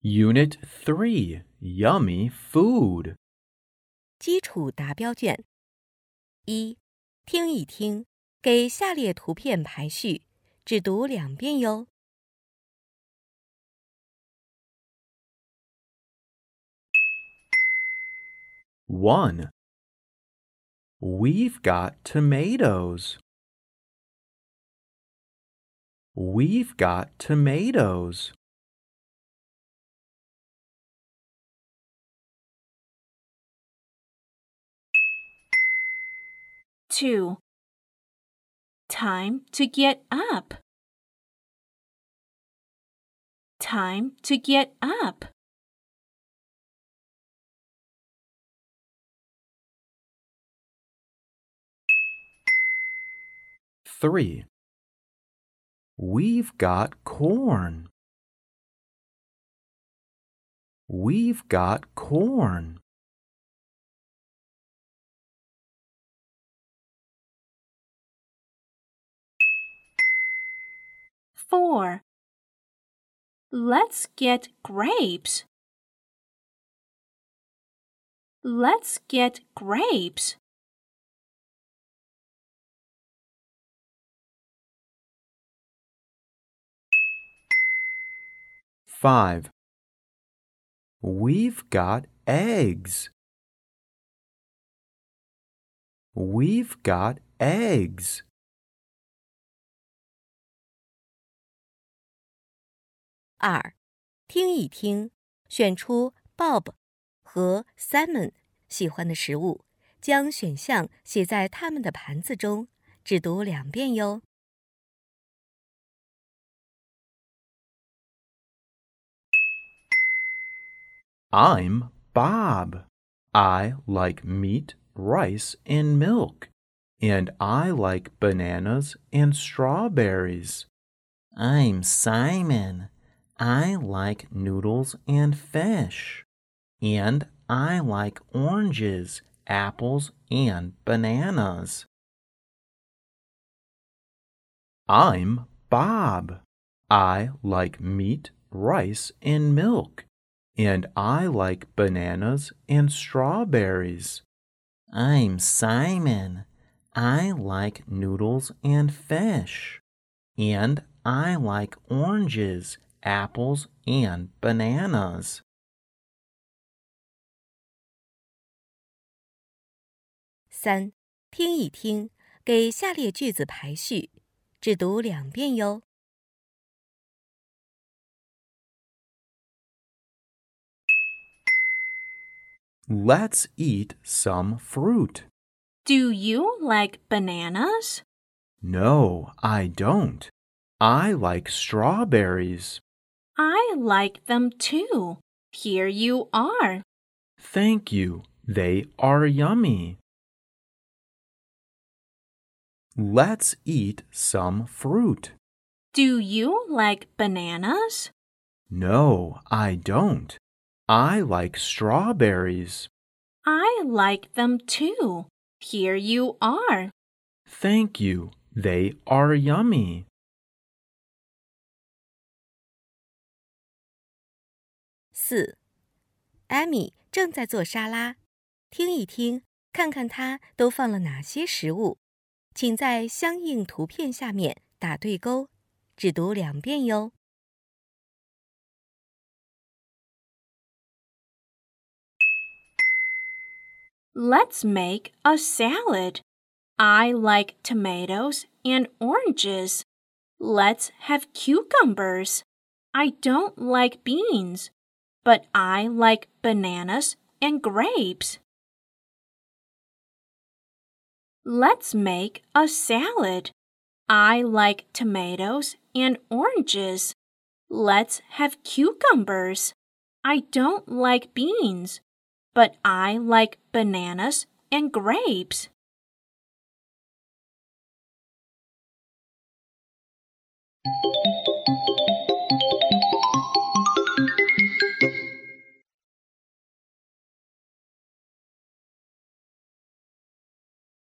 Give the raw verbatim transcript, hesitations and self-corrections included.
Unit three, Yummy Food. 基础答标卷。一、听一听，给下列图片排序，只读两遍哟。 One. We've got tomatoes. We've got tomatoes. Two. Time to get up. Time to get up. Three. We've got corn. We've got corn. Four. Let's get grapes. Let's get grapes. Five. We've got eggs. We've got eggs. 二、听一听，选出 Bob 和 Simon 喜欢的食物，将选项写在他们的盘子中，只读两遍哟。 I'm Bob. I like meat, rice, and milk. And I like bananas and strawberries. I'm Simon. I like noodles and fish. And I like oranges, apples, and bananas. I'm Bob. I like meat, rice, and milk. And I like bananas and strawberries. I'm Simon. I like noodles and fish. And I like oranges, apples, and bananas. 三、听一听，给下列句子排序，只读两遍哟。 Let's eat some fruit. Do you like bananas? No, I don't. I like strawberries. I like them too. Here you are. Thank you. They are yummy. Let's eat some fruit. Do you like bananas? No, I don't. I like strawberries. I like them too. Here you are. Thank you. They are yummy. 四、艾米正在做沙拉，听一听，看看她都放了哪些食物，请在相应图片下面打对勾，只读两遍哟。 Let's make a salad. I like tomatoes and oranges. Let's have cucumbers. I don't like beans, but I like bananas and grapes. Let's make a salad. I like tomatoes and oranges. Let's have cucumbers. I don't like beans, but I like bananas and grapes.